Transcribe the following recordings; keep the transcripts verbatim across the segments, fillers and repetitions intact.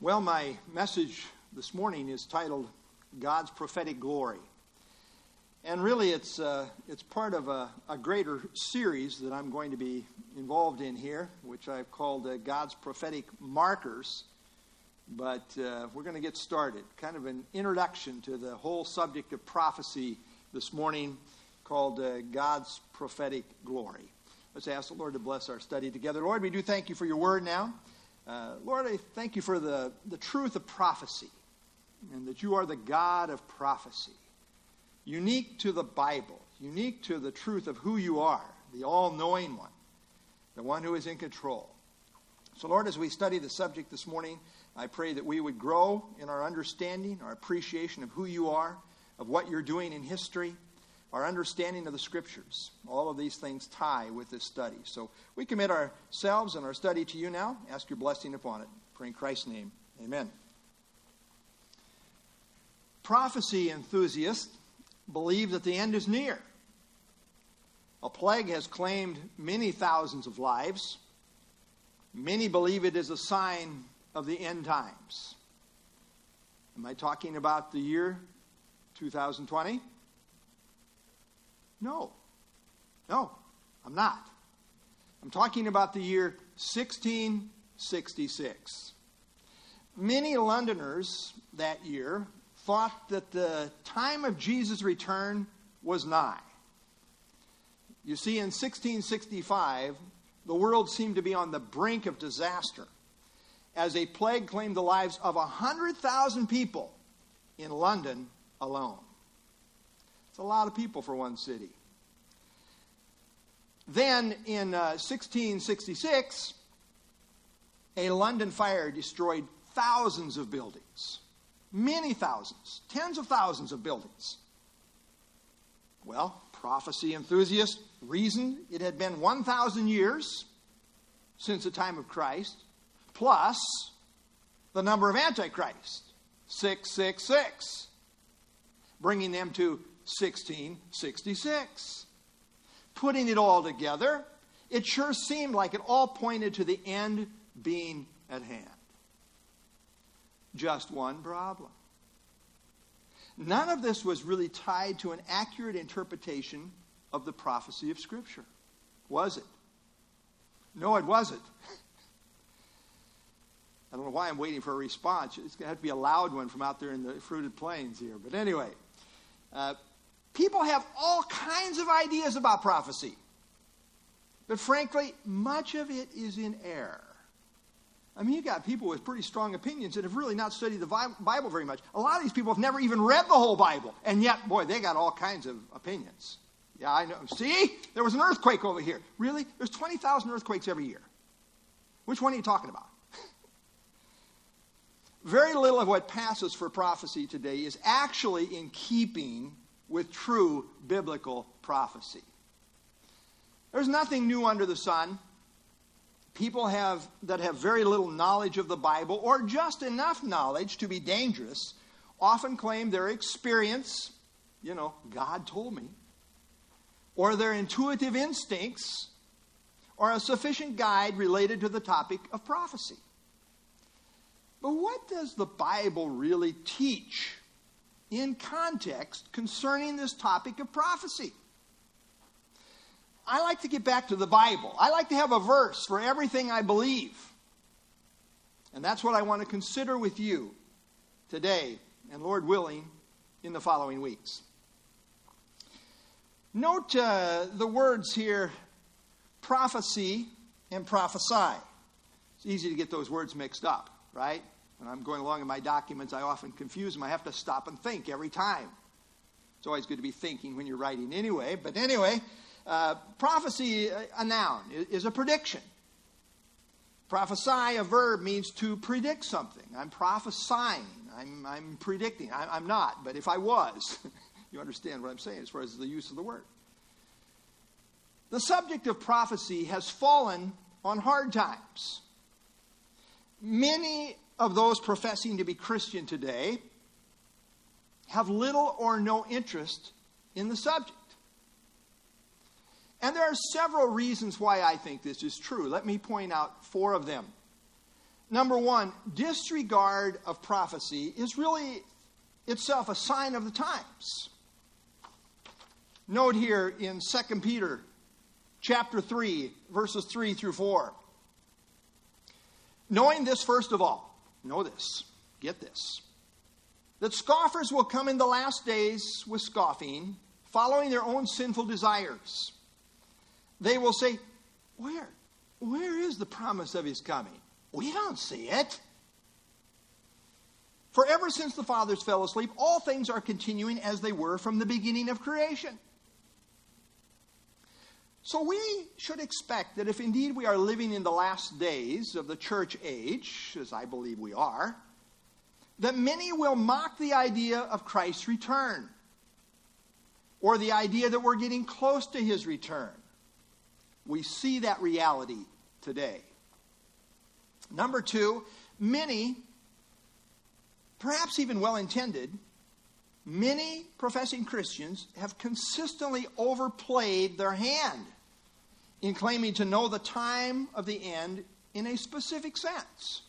Well, my message this morning is titled God's Prophetic Glory. And really it's uh, it's part of a, a greater series that I'm going to be involved in here, which I've called uh, God's Prophetic Markers. But uh, we're going to get started. Kind of an introduction to the whole subject of prophecy this morning, called uh, God's Prophetic Glory. Let's ask the Lord to bless our study together. Lord, we do thank you for your word now. Uh, Lord, I thank you for the, the truth of prophecy, and that you are the God of prophecy, unique to the Bible, unique to the truth of who you are, the all-knowing one, the one who is in control. So, Lord, as we study the subject this morning, I pray that we would grow in our understanding, our appreciation of who you are, of what you're doing in history, our understanding of the Scriptures. All of these things tie with this study. So we commit ourselves and our study to you now. Ask your blessing upon it. Pray in Christ's name. Amen. Prophecy enthusiasts believe that the end is near. A plague has claimed many thousands of lives. Many believe it is a sign of the end times. Am I talking about the year two thousand twenty? No. No, I'm not. I'm talking about the year sixteen sixty-six. Many Londoners that year thought that the time of Jesus' return was nigh. You see, in sixteen sixty-five, the world seemed to be on the brink of disaster, as a plague claimed the lives of one hundred thousand people in London alone. It's a lot of people for one city. Then, in uh, sixteen sixty-six, a London fire destroyed thousands of buildings. Many thousands, tens of thousands of buildings. Well, prophecy enthusiasts reasoned it had been one thousand years since the time of Christ, plus the number of Antichrist, six six six, bringing them to sixteen sixty-six. Putting it all together, it sure seemed like it all pointed to the end being at hand. Just one problem. None of this was really tied to an accurate interpretation of the prophecy of Scripture, was it? No, it wasn't. I don't know why I'm waiting for a response. It's going to have to be a loud one from out there in the fruited plains here. But anyway, uh, people have all kinds of ideas about prophecy. But frankly, much of it is in error. I mean, you got people with pretty strong opinions that have really not studied the Bible very much. A lot of these people have never even read the whole Bible. And yet, boy, they got all kinds of opinions. Yeah, I know. See? There was an earthquake over here. Really? There's twenty thousand earthquakes every year. Which one are you talking about? Very little of what passes for prophecy today is actually in keeping with true biblical prophecy. There's nothing new under the sun. People have that have very little knowledge of the Bible, or just enough knowledge to be dangerous, often claim their experience, you know, God told me, or their intuitive instincts, or a sufficient guide related to the topic of prophecy. But what does the Bible really teach in context concerning this topic of prophecy? I like to get back to the Bible. I like to have a verse for everything I believe. And that's what I want to consider with you today, and Lord willing, in the following weeks. Note uh, the words here, prophecy and prophesy. It's easy to get those words mixed up, right? When I'm going along in my documents, I often confuse them. I have to stop and think every time. It's always good to be thinking when you're writing anyway. But anyway, uh, prophecy, a noun, is a prediction. Prophesy, a verb, means to predict something. I'm prophesying. I'm, I'm predicting. I, I'm not, but if I was, you understand what I'm saying as far as the use of the word. The subject of prophecy has fallen on hard times. Many of those professing to be Christian today have little or no interest in the subject. And there are several reasons why I think this is true. Let me point out four of them. Number one, disregard of prophecy is really itself a sign of the times. Note here in Second Peter chapter three, verses three through four. Knowing this, first of all, know this, get this, that scoffers will come in the last days with scoffing, following their own sinful desires. They will say, where? Where is the promise of his coming? We don't see it. For ever since the fathers fell asleep, all things are continuing as they were from the beginning of creation. So we should expect that if indeed we are living in the last days of the church age, as I believe we are, that many will mock the idea of Christ's return, or the idea that we're getting close to his return. We see that reality today. Number two, many, perhaps even well-intended, many professing Christians have consistently overplayed their hand in claiming to know the time of the end in a specific sense.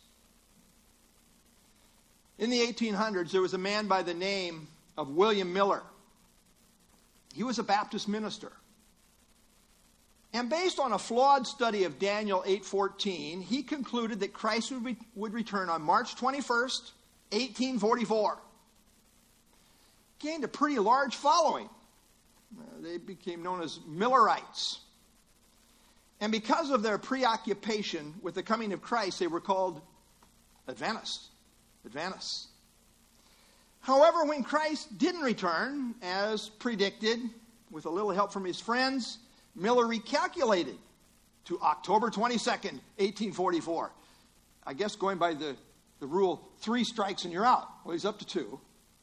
In the eighteen hundreds, there was a man by the name of William Miller. He was a Baptist minister. And based on a flawed study of Daniel eight fourteen, he concluded that Christ would, re- would return on March twenty-first, eighteen forty-four. Gained a pretty large following. Uh, they became known as Millerites. And because of their preoccupation with the coming of Christ, they were called Adventists. Adventists. However, when Christ didn't return, as predicted, with a little help from his friends, Miller recalculated to October twenty-second, eighteen forty-four. I guess going by the, the rule, three strikes and you're out. Well, he's up to two.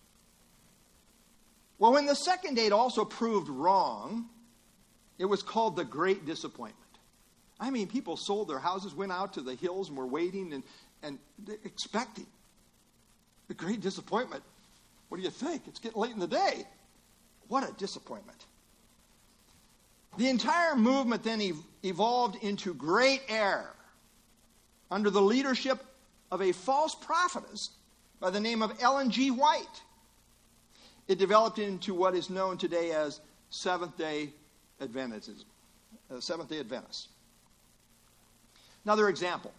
Well, when the second date also proved wrong, it was called the Great Disappointment. I mean, people sold their houses, went out to the hills, and were waiting and, and expecting. The Great Disappointment. What do you think? It's getting late in the day. What a disappointment. The entire movement then ev- evolved into great error under the leadership of a false prophetess by the name of Ellen G. White. It developed into what is known today as Seventh-day Adventism. Uh, Seventh-day Adventists. Another example.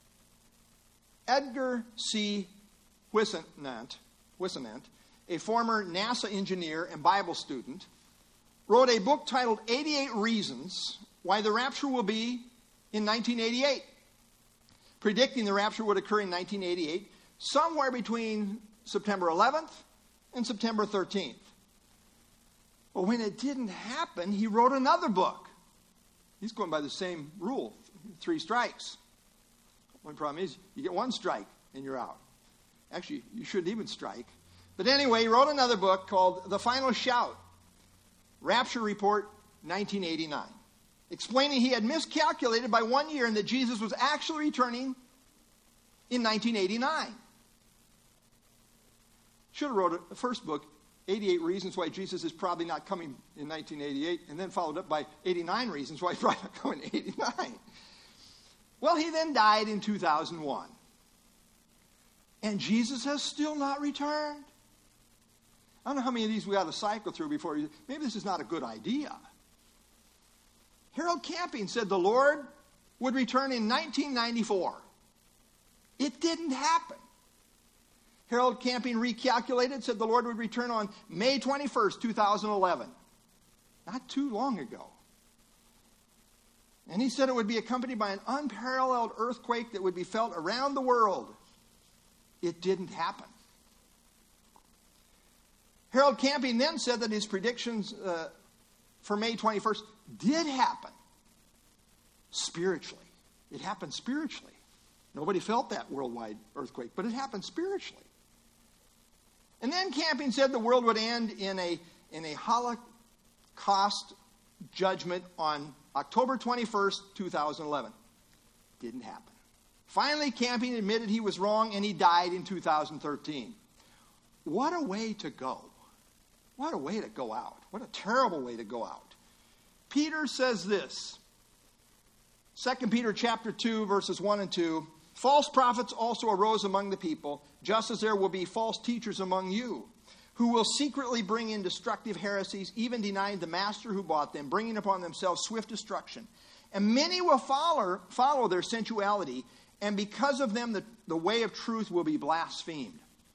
Edgar C. Whisenant, Whisenant, a former NASA engineer and Bible student, wrote a book titled eighty-eight Reasons Why the Rapture Will Be in nineteen eighty-eight, predicting the rapture would occur in nineteen eighty-eight, somewhere between September eleventh and September thirteenth. But when it didn't happen, he wrote another book. He's going by the same rule, three strikes. One problem is you get one strike and you're out. Actually, you shouldn't even strike. But anyway, he wrote another book called The Final Shout, Rapture Report nineteen eighty-nine, explaining he had miscalculated by one year and that Jesus was actually returning in nineteen eighty-nine. Should have wrote a first book, eighty-eight Reasons Why Jesus is Probably Not Coming in nineteen eighty-eight, and then followed up by eighty-nine Reasons Why He's Probably Not Coming in eighty-nine. Well, he then died in two thousand one. And Jesus has still not returned. I don't know how many of these we ought to cycle through before you. Maybe this is not a good idea. Harold Camping said the Lord would return in nineteen ninety-four. It didn't happen. Harold Camping recalculated, said the Lord would return on May twenty-first, two thousand eleven. Not too long ago. And he said it would be accompanied by an unparalleled earthquake that would be felt around the world. It didn't happen. Harold Camping then said that his predictions uh, for May twenty-first did happen spiritually. It happened spiritually. Nobody felt that worldwide earthquake, but it happened spiritually. And then Camping said the world would end in a, in a Holocaust judgment on October twenty-first, two thousand eleven. Didn't happen. Finally, Camping admitted he was wrong, and he died in two thousand thirteen. What a way to go. What a way to go out. What a terrible way to go out. Peter says this. Second Peter chapter two, verses one and two. False prophets also arose among the people, just as there will be false teachers among you, who will secretly bring in destructive heresies, even denying the master who bought them, bringing upon themselves swift destruction. And many will follow, follow their sensuality, and because of them the, the way of truth will be blasphemed.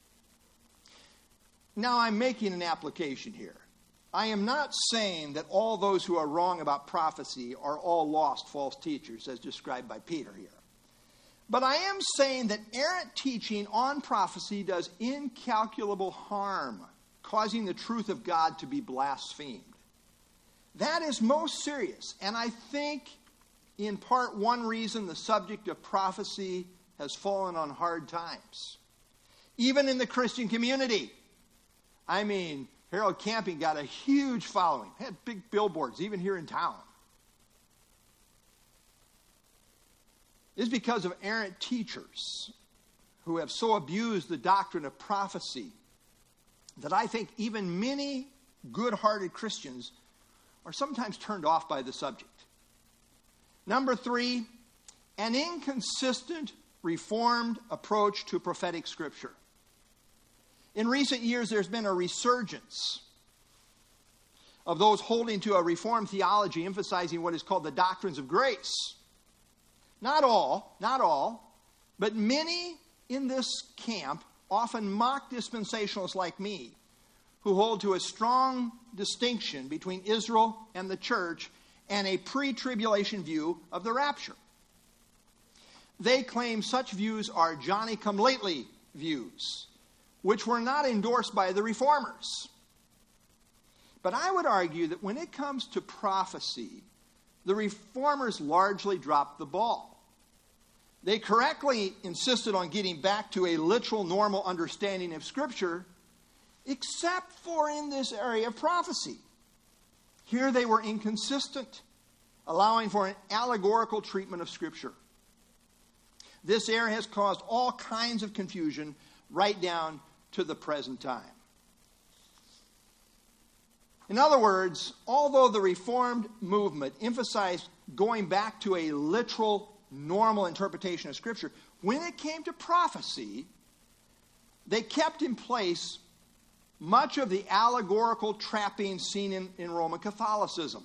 Now I'm making an application here. I am not saying that all those who are wrong about prophecy are all lost false teachers, as described by Peter here. But I am saying that errant teaching on prophecy does incalculable harm, causing the truth of God to be blasphemed. That is most serious, and I think in part one reason the subject of prophecy has fallen on hard times. Even in the Christian community. I mean, Harold Camping got a huge following. Had big billboards, even here in town. It's because of errant teachers who have so abused the doctrine of prophecy that I think even many good-hearted Christians are sometimes turned off by the subject. Number three, an inconsistent Reformed approach to prophetic scripture. In recent years, there's been a resurgence of those holding to a Reformed theology emphasizing what is called the doctrines of grace. Not all, not all, but many in this camp often mock dispensationalists like me, who hold to a strong distinction between Israel and the church and a pre-tribulation view of the rapture. They claim such views are Johnny-come-lately views, which were not endorsed by the Reformers. But I would argue that when it comes to prophecy, the Reformers largely dropped the ball. They correctly insisted on getting back to a literal, normal understanding of Scripture, except for in this area of prophecy. Here they were inconsistent, allowing for an allegorical treatment of Scripture. This error has caused all kinds of confusion right down to the present time. In other words, although the Reformed movement emphasized going back to a literal, normal interpretation of Scripture, when it came to prophecy, they kept in place much of the allegorical trappings seen in, in Roman Catholicism.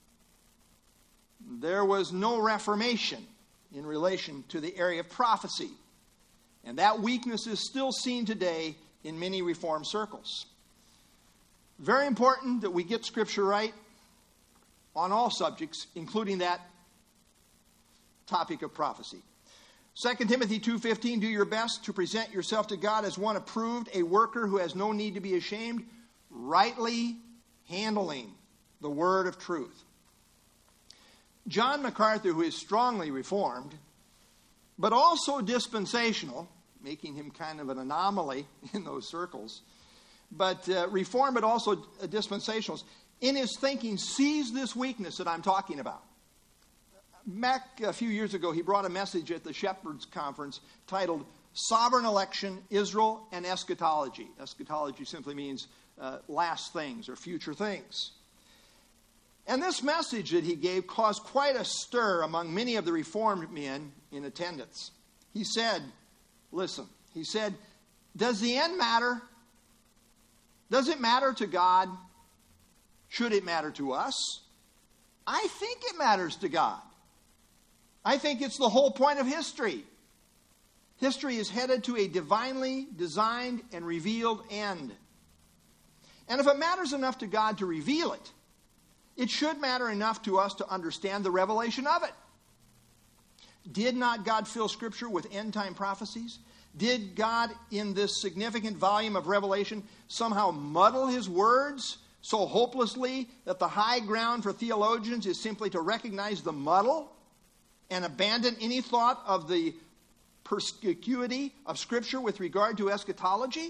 There was no reformation in relation to the area of prophecy, and that weakness is still seen today in many Reformed circles. Very important that we get Scripture right on all subjects, including that topic of prophecy. Second Timothy two fifteen, do your best to present yourself to God as one approved, a worker who has no need to be ashamed, rightly handling the word of truth. John MacArthur, who is strongly Reformed, but also dispensational, making him kind of an anomaly in those circles, but uh, Reformed but also dispensationals, in his thinking sees this weakness that I'm talking about. Back a few years ago, he brought a message at the Shepherds Conference titled Sovereign Election, Israel, and Eschatology. Eschatology simply means uh, last things or future things. And this message that he gave caused quite a stir among many of the Reformed men in attendance. He said, listen, he said, does the end matter? Does it matter to God? Should it matter to us? I think it matters to God. I think it's the whole point of history. History is headed to a divinely designed and revealed end. And if it matters enough to God to reveal it, it should matter enough to us to understand the revelation of it. Did not God fill Scripture with end-time prophecies? Did God, in this significant volume of Revelation, somehow muddle his words so hopelessly that the high ground for theologians is simply to recognize the muddle and abandon any thought of the perspicuity of Scripture with regard to eschatology?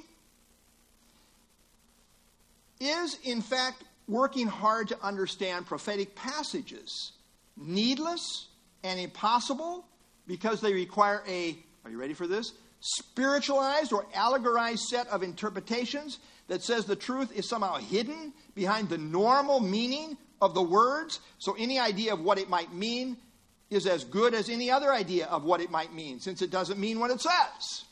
Is, in fact, working hard to understand prophetic passages needless and impossible because they require a, are you ready for this, spiritualized or allegorized set of interpretations that says the truth is somehow hidden behind the normal meaning of the words, so any idea of what it might mean is as good as any other idea of what it might mean, since it doesn't mean what it says.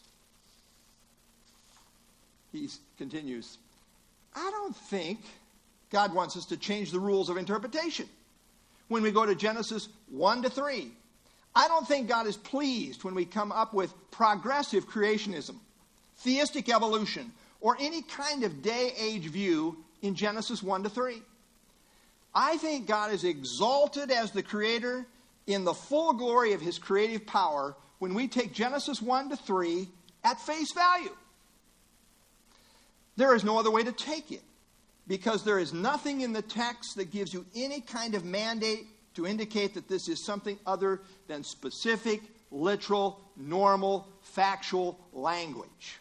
He continues, I don't think God wants us to change the rules of interpretation. When we go to Genesis one to three, I don't think God is pleased when we come up with progressive creationism, theistic evolution, or any kind of day-age view in Genesis one to three. I think God is exalted as the Creator in the full glory of His creative power when we take Genesis one to three at face value. There is no other way to take it, because there is nothing in the text that gives you any kind of mandate to indicate that this is something other than specific, literal, normal, factual language.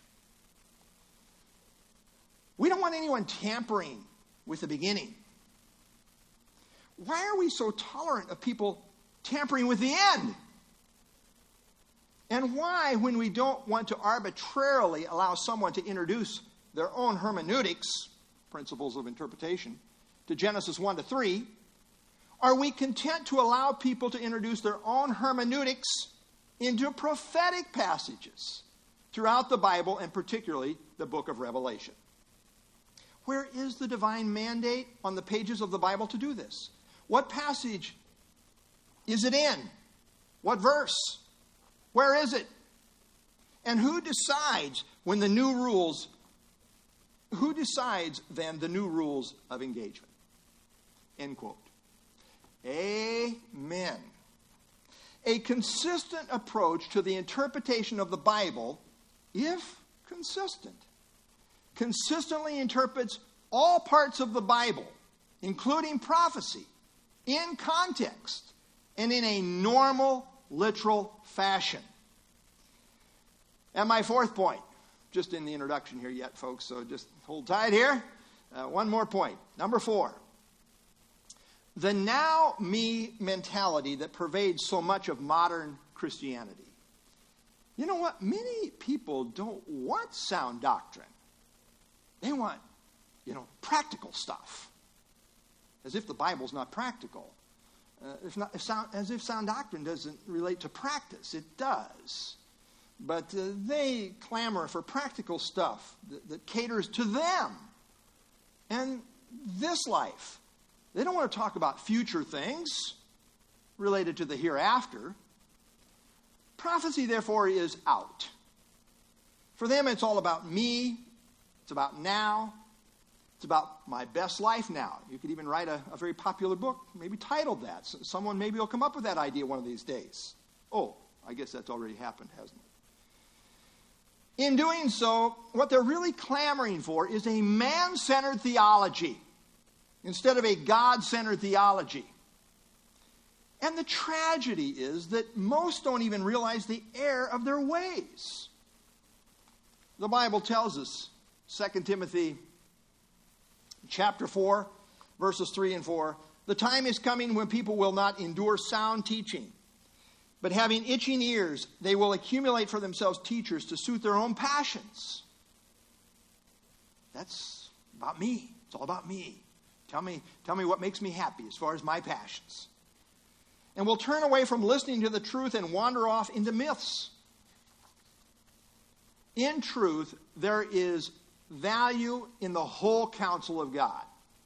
We don't want anyone tampering with the beginning. Why are we so tolerant of people tampering with the end? And why, when we don't want to arbitrarily allow someone to introduce their own hermeneutics, principles of interpretation, to Genesis one to three, are we content to allow people to introduce their own hermeneutics into prophetic passages throughout the Bible, and particularly the book of Revelation? Where is the divine mandate on the pages of the Bible to do this? What passage is it in? What verse? Where is it? And who decides when the new rules, who decides then the new rules of engagement? End quote. Amen. A consistent approach to the interpretation of the Bible, if consistent, consistently interprets all parts of the Bible, including prophecy, in context and in a normal, literal fashion. And my fourth point, just in the introduction here yet, folks, so just hold tight here. Uh, one more point. Number four. The now me mentality that pervades so much of modern Christianity. You know what? Many people don't want sound doctrine. They want, you know, practical stuff. As if the Bible's not practical. Uh, if not, if sound, as if sound doctrine doesn't relate to practice. It does. But uh, they clamor for practical stuff that, that caters to them and this life. They don't want to talk about future things related to the hereafter. Prophecy, therefore, is out. For them, it's all about me. It's about now. It's about my best life now. You could even write a, a very popular book, maybe titled that. So someone maybe will come up with that idea one of these days. Oh, I guess that's already happened, hasn't it? In doing so, what they're really clamoring for is a man-centered theology instead of a God-centered theology. And the tragedy is that most don't even realize the error of their ways. The Bible tells us, Second Timothy chapter four, verses three and four, the time is coming when people will not endure sound teaching, but having itching ears, they will accumulate for themselves teachers to suit their own passions. That's about me. It's all about me. Tell me, tell me what makes me happy as far as my passions. And will turn away from listening to the truth and wander off into myths. In truth, there is value in the whole counsel of God.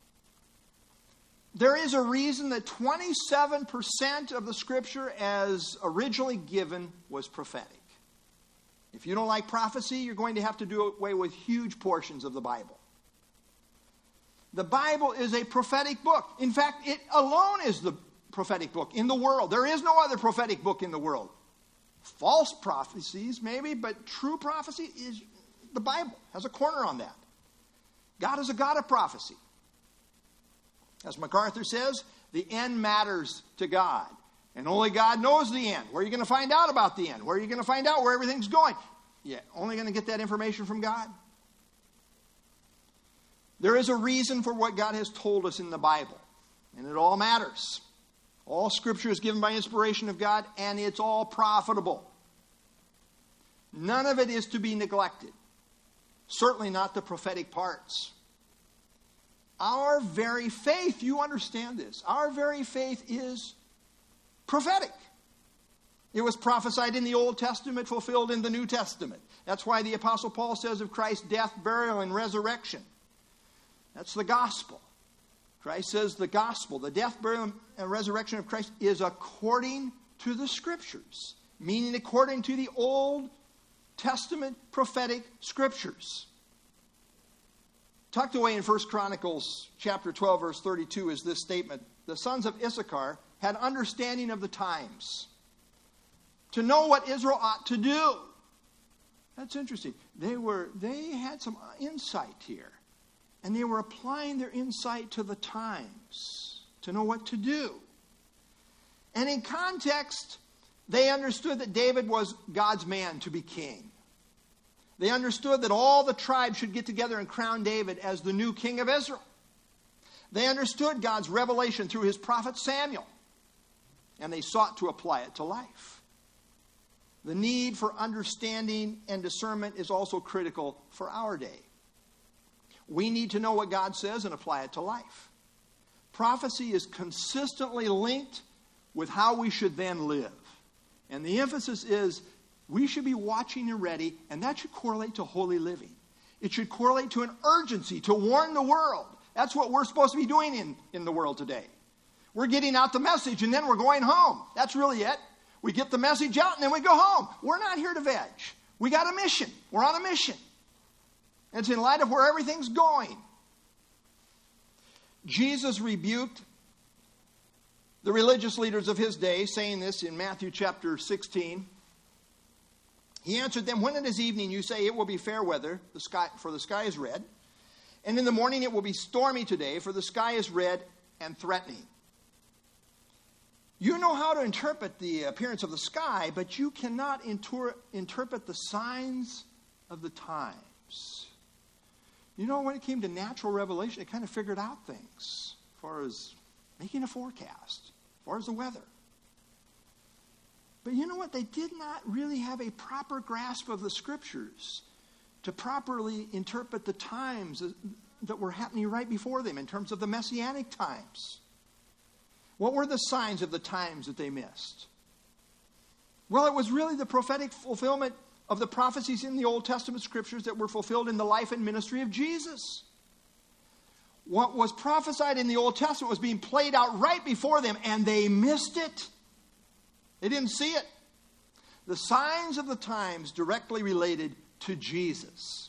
There is a reason that twenty-seven percent of the Scripture as originally given was prophetic. If you don't like prophecy, you're going to have to do away with huge portions of the Bible. The Bible is a prophetic book. In fact, it alone is the prophetic book in the world. There is no other prophetic book in the world. False prophecies, maybe, but true prophecy is the Bible. Has a corner on that. God is a God of prophecy. As MacArthur says, the end matters to God. And only God knows the end. Where are you going to find out about the end? Where are you going to find out where everything's going? Yeah, only going to get that information from God. There is a reason for what God has told us in the Bible. And it all matters. All Scripture is given by inspiration of God, and it's all profitable. None of it is to be neglected. Certainly not the prophetic parts. Our very faith, you understand this, our very faith is prophetic. It was prophesied in the Old Testament, fulfilled in the New Testament. That's why the Apostle Paul says of Christ's death, burial, and resurrection. That's the gospel. Christ says the gospel, the death, burial, and resurrection of Christ is according to the Scriptures, meaning according to the Old Testament prophetic Scriptures. Tucked away in First Chronicles chapter twelve, verse thirty-two is this statement. The sons of Issachar had understanding of the times, to know what Israel ought to do. That's interesting. They were they had some insight here. And they were applying their insight to the times, to know what to do. And in context, they understood that David was God's man to be king. They understood that all the tribes should get together and crown David as the new king of Israel. They understood God's revelation through his prophet Samuel. And they sought to apply it to life. The need for understanding and discernment is also critical for our day. We need to know what God says and apply it to life. Prophecy is consistently linked with how we should then live. And the emphasis is we should be watching and ready, and that should correlate to holy living. It should correlate to an urgency to warn the world. That's what we're supposed to be doing in, in the world today. We're getting out the message, and then we're going home. That's really it. We get the message out, and then we go home. We're not here to veg. We got a mission. We're on a mission. It's in light of where everything's going. Jesus rebuked the religious leaders of his day, saying this in Matthew chapter sixteen. He answered them, when it is evening, you say it will be fair weather, the sky, for the sky is red. And in the morning it will be stormy today, for the sky is red and threatening. You know how to interpret the appearance of the sky, but you cannot inter- interpret the signs of the times. You know, when it came to natural revelation, it kind of figured out things as far as making a forecast, as far as the weather. But you know what? They did not really have a proper grasp of the Scriptures to properly interpret the times that were happening right before them in terms of the Messianic times. What were the signs of the times that they missed? Well, it was really the prophetic fulfillment of the prophecies in the Old Testament Scriptures that were fulfilled in the life and ministry of Jesus. What was prophesied in the Old Testament was being played out right before them, and they missed it. They didn't see it. The signs of the times directly related to Jesus.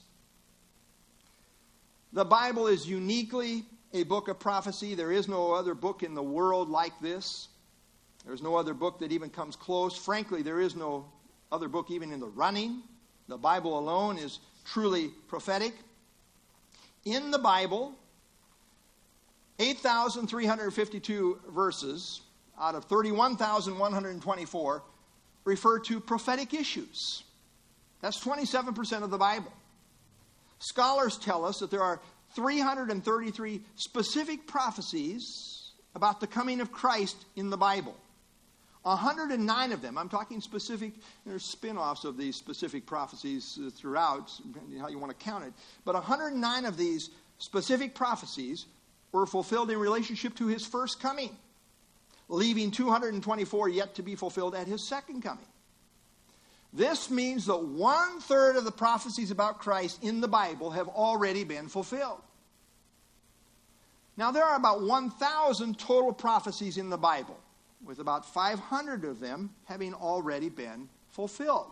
The Bible is uniquely a book of prophecy. There is no other book in the world like this. There's no other book that even comes close. Frankly, there is no other book even in the running. The Bible alone is truly prophetic. In the Bible, eight thousand three hundred fifty-two verses out of thirty-one thousand one hundred twenty-four refer to prophetic issues. That's twenty-seven percent of the Bible. Scholars tell us that there are three hundred thirty-three specific prophecies about the coming of Christ in the Bible. one hundred nine of them, I'm talking specific, there's spin-offs of these specific prophecies throughout, depending on how you want to count it. But one hundred nine of these specific prophecies were fulfilled in relationship to his first coming, leaving two hundred twenty-four yet to be fulfilled at his second coming. This means that one-third of the prophecies about Christ in the Bible have already been fulfilled. Now, there are about one thousand total prophecies in the Bible, with about five hundred of them having already been fulfilled.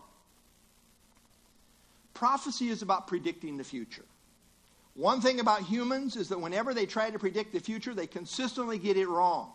Prophecy is about predicting the future. One thing about humans is that whenever they try to predict the future, they consistently get it wrong.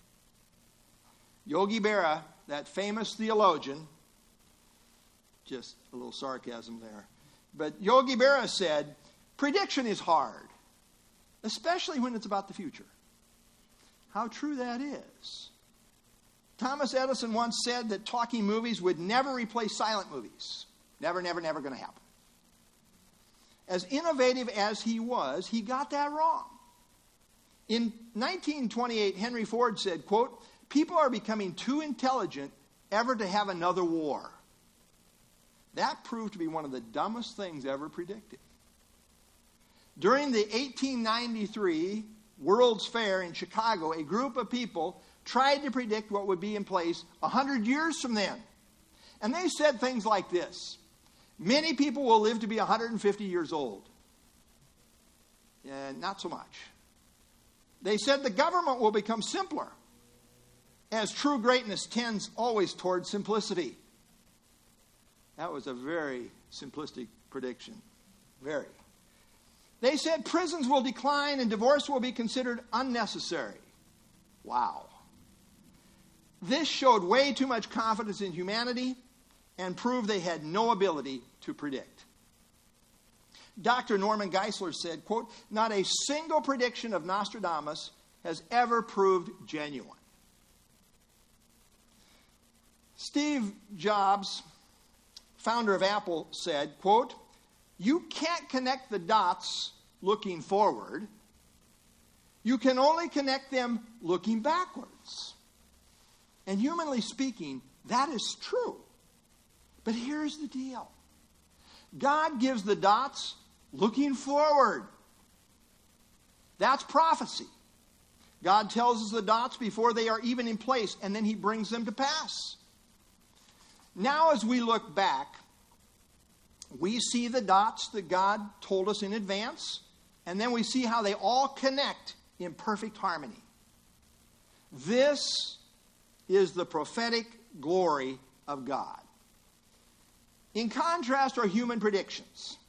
Yogi Berra, that famous theologian, just a little sarcasm there, but Yogi Berra said, prediction is hard, especially when it's about the future. How true that is. Thomas Edison once said that talking movies would never replace silent movies. Never, never, never going to happen. As innovative as he was, he got that wrong. In nineteen twenty-eight, Henry Ford said, quote, people are becoming too intelligent ever to have another war. That proved to be one of the dumbest things ever predicted. During the eighteen ninety-three World's Fair in Chicago, a group of people tried to predict what would be in place one hundred years from then. And they said things like this: many people will live to be one hundred fifty years old. And not so much. They said the government will become simpler, as true greatness tends always towards simplicity. That was a very simplistic prediction. Very. They said prisons will decline and divorce will be considered unnecessary. Wow. This showed way too much confidence in humanity and proved they had no ability to predict. Doctor Norman Geisler said, quote, "Not a single prediction of Nostradamus has ever proved genuine." Steve Jobs, founder of Apple, said, quote, "You can't connect the dots looking forward. You can only connect them looking backwards." And humanly speaking, that is true. But here's the deal. God gives the dots looking forward. That's prophecy. God tells us the dots before they are even in place, and then he brings them to pass. Now as we look back, we see the dots that God told us in advance, and then we see how they all connect in perfect harmony. This is the prophetic glory of God. In contrast are human predictions.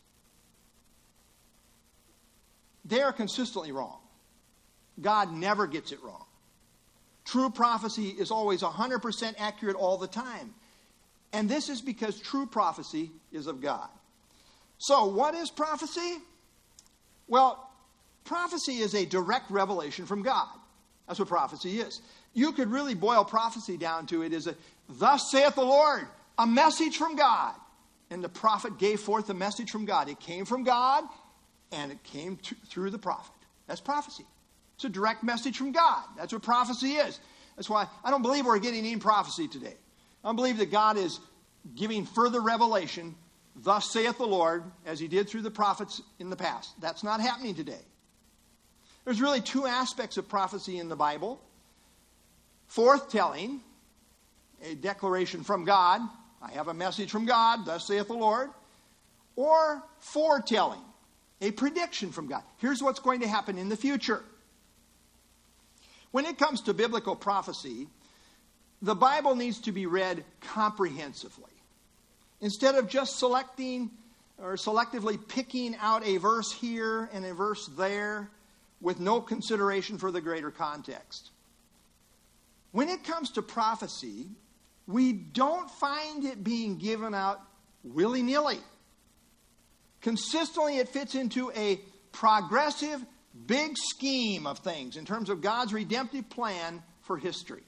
They are consistently wrong. God never gets it wrong. True prophecy is always one hundred percent accurate all the time. And this is because true prophecy is of God. So, what is prophecy? Well, prophecy is a direct revelation from God. That's what prophecy is. You could really boil prophecy down to it as a, "Thus saith the Lord," a message from God. And the prophet gave forth a message from God. It came from God, and it came to, through the prophet. That's prophecy. It's a direct message from God. That's what prophecy is. That's why I don't believe we're getting any prophecy today. I don't believe that God is giving further revelation, "Thus saith the Lord," as he did through the prophets in the past. That's not happening today. There's really two aspects of prophecy in the Bible. Forthtelling, a declaration from God. I have a message from God, "Thus saith the Lord." Or foretelling, a prediction from God. Here's what's going to happen in the future. When it comes to biblical prophecy, the Bible needs to be read comprehensively. Instead of just selecting or selectively picking out a verse here and a verse there with no consideration for the greater context. When it comes to prophecy, we don't find it being given out willy-nilly. Consistently, it fits into a progressive, big scheme of things in terms of God's redemptive plan for history.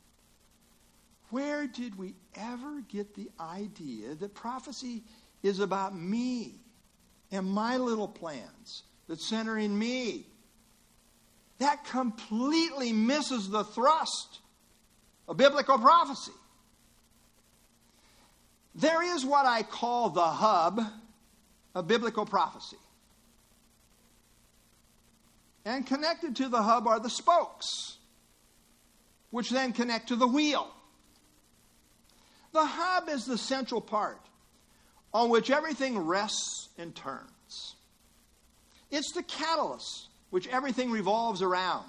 Where did we ever get the idea that prophecy is about me and my little plans that center in me? That completely misses the thrust of biblical prophecy. There is what I call the hub of biblical prophecy. And connected to the hub are the spokes, which then connect to the wheel. The hub is the central part on which everything rests and turns. It's the catalyst which everything revolves around.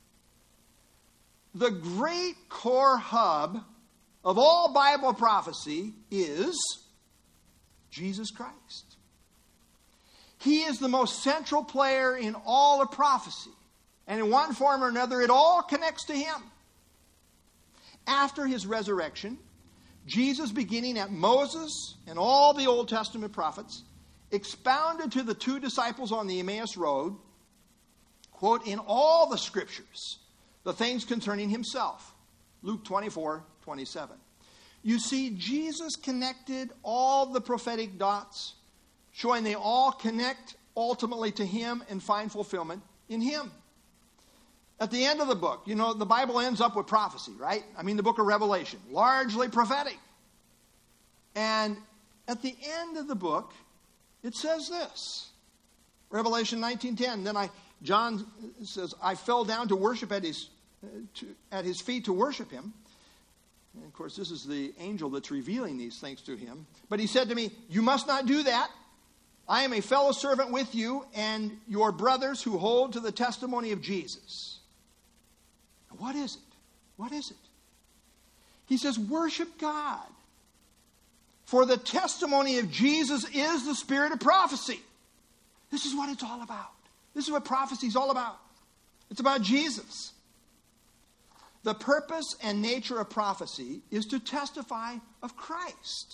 The great core hub of all Bible prophecy is Jesus Christ. He is the most central player in all of prophecy. And in one form or another, it all connects to him. After his resurrection, Jesus, beginning at Moses and all the Old Testament prophets, expounded to the two disciples on the Emmaus Road, quote, "in all the scriptures, the things concerning himself." Luke twenty-four twenty-seven. You see, Jesus connected all the prophetic dots, showing they all connect ultimately to him and find fulfillment in him. At the end of the book, you know, the Bible ends up with prophecy, right? I mean, the book of Revelation, largely prophetic. And at the end of the book, it says this. Revelation nineteen ten. Then I, John says, "I fell down to worship at his, uh, to, at his feet to worship him. And of course, this is the angel that's revealing these things to him. But he said to me, you must not do that. I am a fellow servant with you and your brothers who hold to the testimony of Jesus. What is it? What is it? He says, worship God. For the testimony of Jesus is the spirit of prophecy. This is what it's all about. This is what prophecy is all about. It's about Jesus. The purpose and nature of prophecy is to testify of Christ.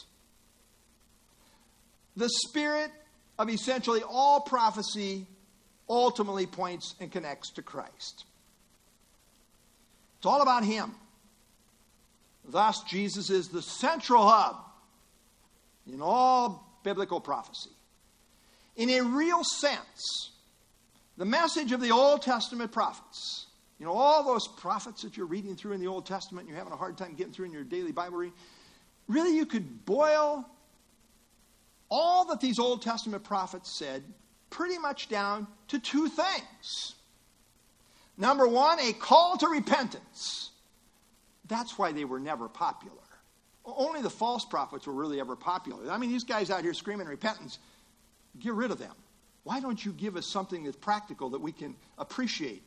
The spirit of essentially all prophecy ultimately points and connects to Christ. It's all about Him. Thus, Jesus is the central hub in all biblical prophecy. In a real sense, the message of the Old Testament prophets, you know, all those prophets that you're reading through in the Old Testament and you're having a hard time getting through in your daily Bible reading, really you could boil all that these Old Testament prophets said pretty much down to two things. Number one, a call to repentance. That's why they were never popular. Only the false prophets were really ever popular. I mean, these guys out here screaming repentance, get rid of them. Why don't you give us something that's practical that we can appreciate?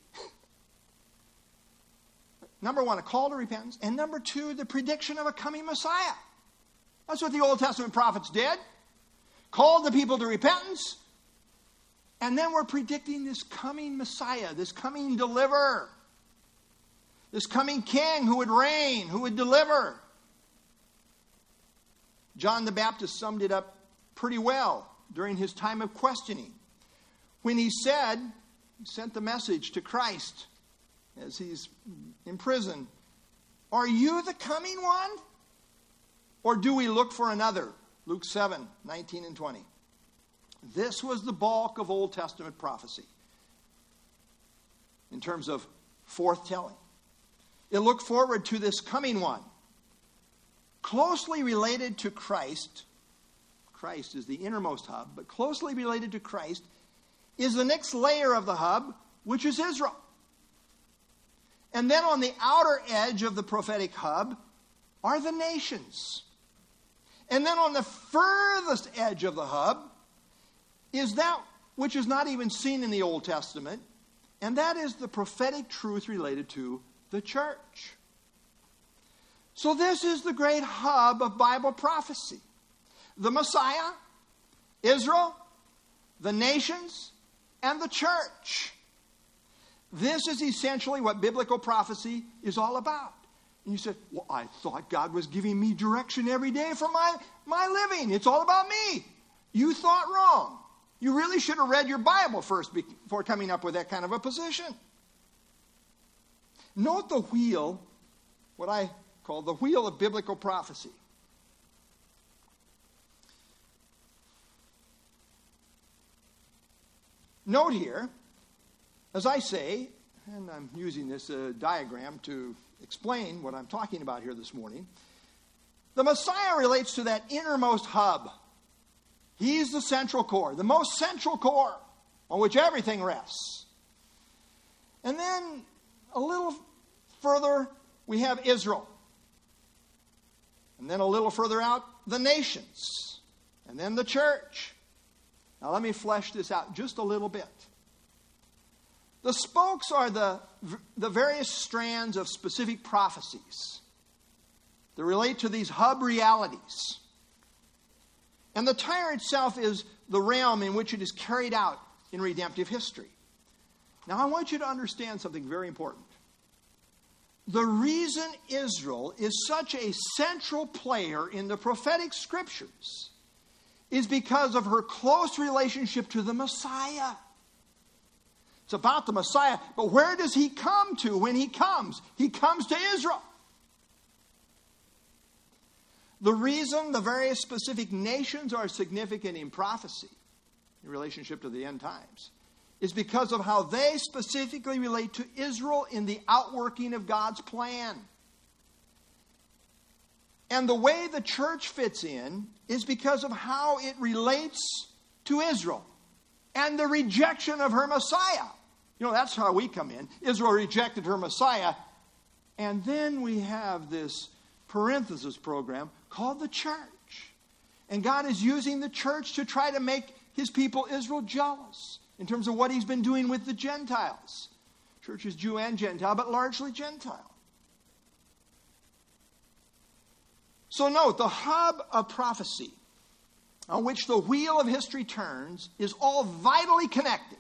Number one, a call to repentance. And number two, the prediction of a coming Messiah. That's what the Old Testament prophets did. Called the people to repentance. And then we're predicting this coming Messiah, this coming deliverer. This coming king who would reign, who would deliver. John the Baptist summed it up pretty well during his time of questioning. When he said, he sent the message to Christ as he's in prison, are you the coming one? Or do we look for another? Luke seven, nineteen and twenty. This was the bulk of Old Testament prophecy in terms of forthtelling. It looked forward to this coming one. Closely related to Christ, Christ is the innermost hub, but closely related to Christ is the next layer of the hub, which is Israel. And then on the outer edge of the prophetic hub are the nations. And then on the furthest edge of the hub is that which is not even seen in the Old Testament, and that is the prophetic truth related to the church. So this is the great hub of Bible prophecy. The Messiah, Israel, the nations, and the church. This is essentially what biblical prophecy is all about. And you said, well, I thought God was giving me direction every day for my, my living. It's all about me. You thought wrong. You really should have read your Bible first before coming up with that kind of a position. Note the wheel, what I call the wheel of biblical prophecy. Note here, as I say, and I'm using this uh, diagram to explain what I'm talking about here this morning, the Messiah relates to that innermost hub. He's the central core, the most central core on which everything rests. And then a little further, we have Israel. And then a little further out, the nations. And then the church. Now let me flesh this out just a little bit. The spokes are the, the various strands of specific prophecies that relate to these hub realities. And the tire itself is the realm in which it is carried out in redemptive history. Now I want you to understand something very important. The reason Israel is such a central player in the prophetic scriptures is because of her close relationship to the Messiah. It's about the Messiah, but where does he come to when he comes? He comes to Israel. The reason the various specific nations are significant in prophecy, in relationship to the end times, is because of how they specifically relate to Israel in the outworking of God's plan. And the way the church fits in is because of how it relates to Israel and the rejection of her Messiah. You know, that's how we come in. Israel rejected her Messiah. And then we have this parenthesis program called the church. And God is using the church to try to make his people Israel jealous in terms of what he's been doing with the Gentiles. Church is Jew and Gentile, but largely Gentile. So note, the hub of prophecy on which the wheel of history turns is all vitally connected.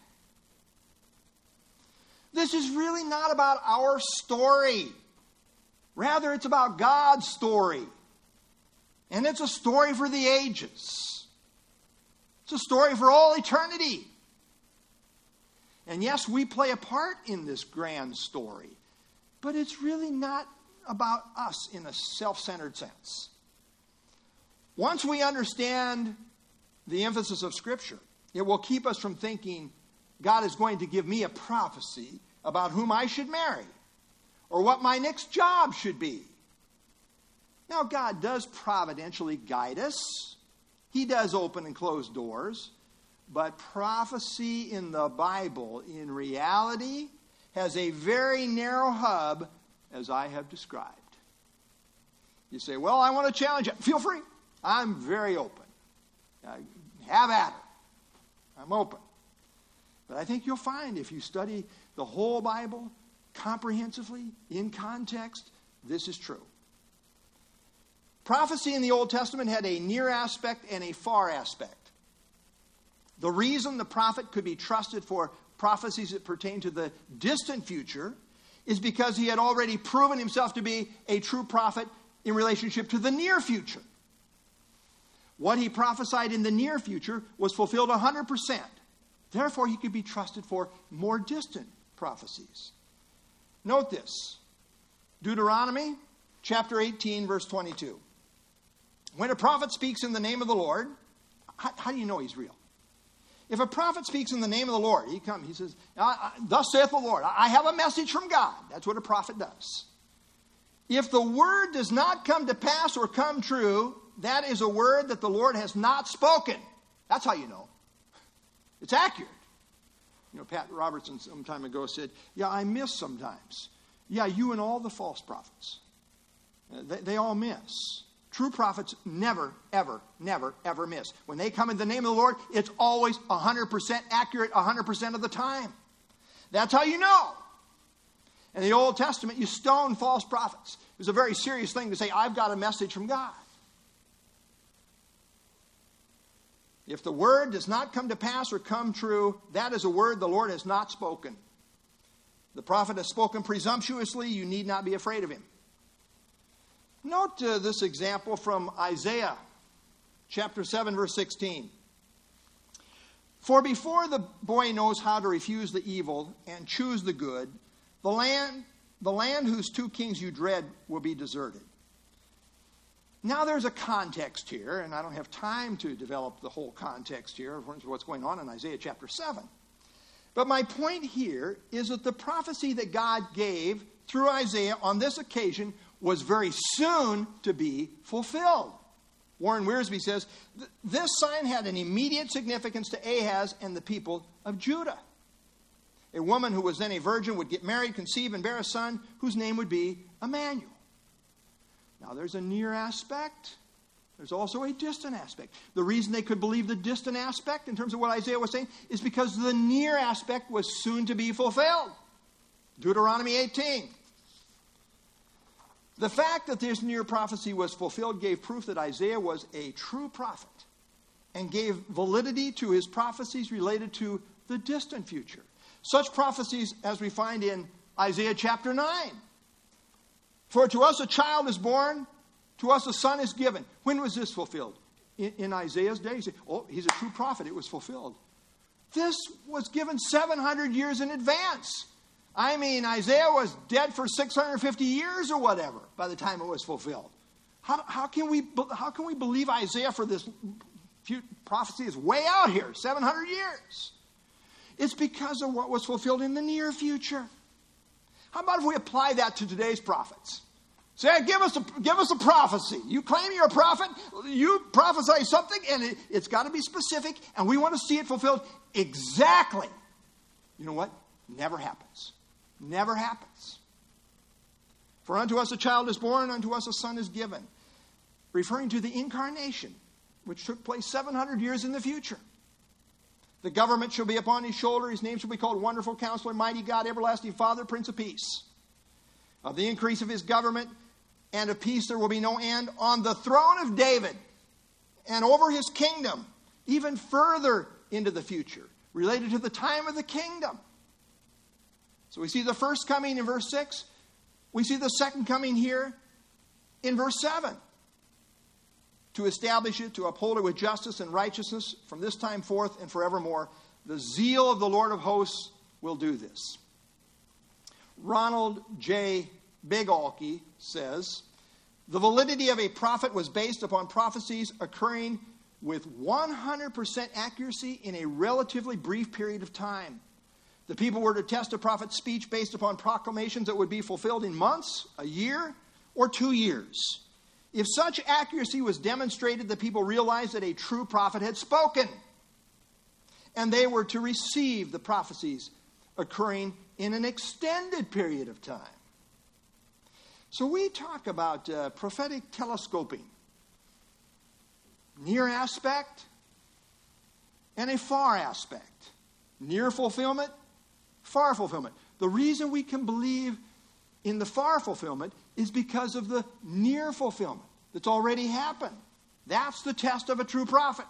This is really not about our story. Rather, it's about God's story. And it's a story for the ages. It's a story for all eternity. And yes, we play a part in this grand story. But it's really not about us in a self-centered sense. Once we understand the emphasis of Scripture, it will keep us from thinking God is going to give me a prophecy about whom I should marry or what my next job should be. Now, God does providentially guide us. He does open and close doors. But prophecy in the Bible, in reality, has a very narrow hub, as I have described. You say, well, I want to challenge it. Feel free. I'm very open. Uh, have at it. I'm open. But I think you'll find if you study the whole Bible comprehensively, in context, this is true. Prophecy in the Old Testament had a near aspect and a far aspect. The reason the prophet could be trusted for prophecies that pertain to the distant future is because he had already proven himself to be a true prophet in relationship to the near future. What he prophesied in the near future was fulfilled one hundred percent. Therefore, he could be trusted for more distant prophecies. Note this. Deuteronomy chapter eighteen, verse twenty-two. When a prophet speaks in the name of the Lord, how, how do you know he's real? If a prophet speaks in the name of the Lord, he comes, he says, thus saith the Lord, I have a message from God. That's what a prophet does. If the word does not come to pass or come true, that is a word that the Lord has not spoken. That's how you know. It's accurate. You know, Pat Robertson some time ago said, yeah, I miss sometimes. Yeah, you and all the false prophets. They, they all miss. True prophets never, ever, never, ever miss. When they come in the name of the Lord, it's always one hundred percent accurate one hundred percent of the time. That's how you know. In the Old Testament, you stone false prophets. It was a very serious thing to say, I've got a message from God. If the word does not come to pass or come true, that is a word the Lord has not spoken. The prophet has spoken presumptuously. You need not be afraid of him. Note uh, this example from Isaiah chapter seven, verse sixteen. For before the boy knows how to refuse the evil and choose the good, the land, the land whose two kings you dread will be deserted. Now there's a context here, and I don't have time to develop the whole context here of what's going on in Isaiah chapter seven. But my point here is that the prophecy that God gave through Isaiah on this occasion was very soon to be fulfilled. Warren Wiersbe says, this sign had an immediate significance to Ahaz and the people of Judah. A woman who was then a virgin would get married, conceive, and bear a son whose name would be Emmanuel. Now there's a near aspect. There's also a distant aspect. The reason they could believe the distant aspect in terms of what Isaiah was saying is because the near aspect was soon to be fulfilled. Deuteronomy eighteen. The fact that this near prophecy was fulfilled gave proof that Isaiah was a true prophet and gave validity to his prophecies related to the distant future. Such prophecies as we find in Isaiah chapter nine. For to us a child is born, to us a son is given. When was this fulfilled? In, in Isaiah's day. You say, oh, he's a true prophet. It was fulfilled. This was given seven hundred years in advance. I mean, Isaiah was dead for six hundred fifty years or whatever by the time it was fulfilled. How, how, can, we, how can we believe Isaiah for this prophecy is way out here, seven hundred years? It's because of what was fulfilled in the near future. How about if we apply that to today's prophets? Say, give us a, give us a prophecy. You claim you're a prophet, you prophesy something, and it, it's got to be specific, and we want to see it fulfilled exactly. You know what? Never happens. Never happens. For unto us a child is born, unto us a son is given. Referring to the incarnation, which took place seven hundred years in the future. The government shall be upon his shoulder. His name shall be called Wonderful Counselor, Mighty God, Everlasting Father, Prince of Peace. Of the increase of his government and of peace there will be no end on the throne of David and over his kingdom, even further into the future, related to the time of the kingdom. So we see the first coming in verse six. We see the second coming here in verse seven. To establish it, to uphold it with justice and righteousness from this time forth and forevermore. The zeal of the Lord of hosts will do this. Ronald J. Bigalke says, the validity of a prophet was based upon prophecies occurring with one hundred percent accuracy in a relatively brief period of time. The people were to test a prophet's speech based upon proclamations that would be fulfilled in months, a year, or two years. If such accuracy was demonstrated, the people realized that a true prophet had spoken. And they were to receive the prophecies occurring in an extended period of time. So we talk about uh, prophetic telescoping. Near aspect and a far aspect. Near fulfillment, far fulfillment. The reason we can believe in the far fulfillment is because of the near fulfillment that's already happened. That's the test of a true prophet.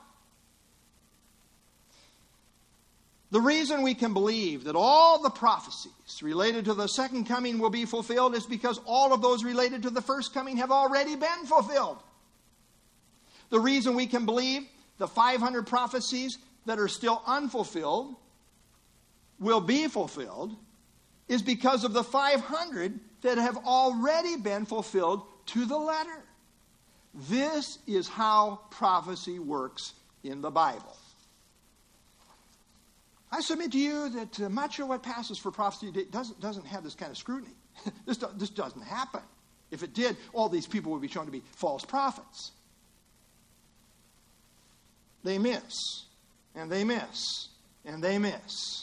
The reason we can believe that all the prophecies related to the second coming will be fulfilled is because all of those related to the first coming have already been fulfilled. The reason we can believe the five hundred prophecies that are still unfulfilled will be fulfilled is because of the five hundred that have already been fulfilled to the letter. This is how prophecy works in the Bible. I submit to you that uh, much of what passes for prophecy doesn't, doesn't have this kind of scrutiny. this, do, this doesn't happen. If it did, all these people would be shown to be false prophets. They miss, and they miss, and they miss.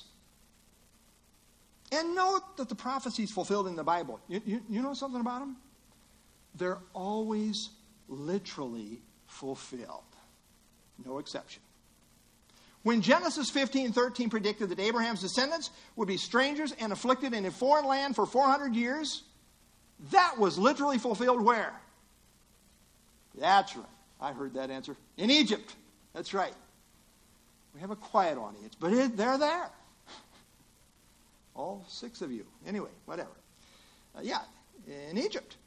And note that the prophecies fulfilled in the Bible, you, you, you know something about them? They're always literally fulfilled. No exception. When Genesis fifteen thirteen predicted that Abraham's descendants would be strangers and afflicted in a foreign land for four hundred years, that was literally fulfilled where? That's right. I heard that answer. In Egypt. That's right. We have a quiet audience, but it, they're there. All six of you. Anyway, whatever. Uh, yeah, in Egypt.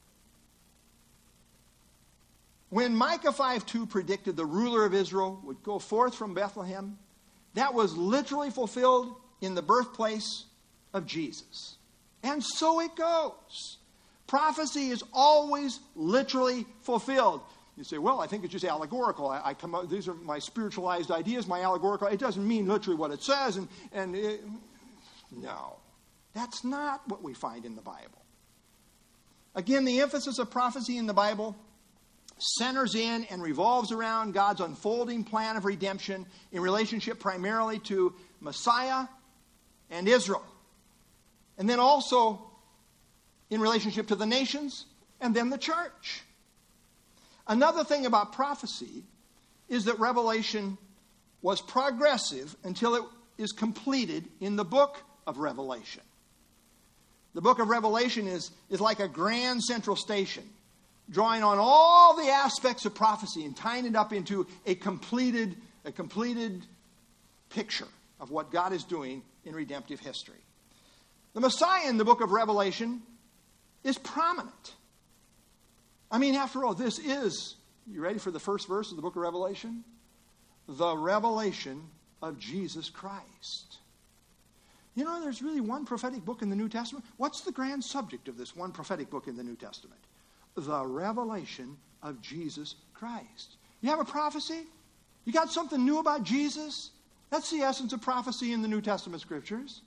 When Micah five two predicted the ruler of Israel would go forth from Bethlehem, that was literally fulfilled in the birthplace of Jesus. And so it goes. Prophecy is always literally fulfilled. You say, well, I think it's just allegorical. I, I come up, these are my spiritualized ideas, my allegorical. It doesn't mean literally what it says. And, and it, no, that's not what we find in the Bible. Again, the emphasis of prophecy in the Bible centers in and revolves around God's unfolding plan of redemption in relationship primarily to Messiah and Israel. And then also in relationship to the nations and then the church. Another thing about prophecy is that Revelation was progressive until it is completed in the book of Revelation. The book of Revelation is, is like a grand central station, drawing on all the aspects of prophecy and tying it up into a completed, a completed picture of what God is doing in redemptive history. The Messiah in the book of Revelation is prominent. I mean, after all, this is, you ready for the first verse of the book of Revelation? The revelation of Jesus Christ. You know, there's really one prophetic book in the New Testament. What's the grand subject of this one prophetic book in the New Testament? The revelation of Jesus Christ. You have a prophecy? You got something new about Jesus? That's the essence of prophecy in the New Testament scriptures.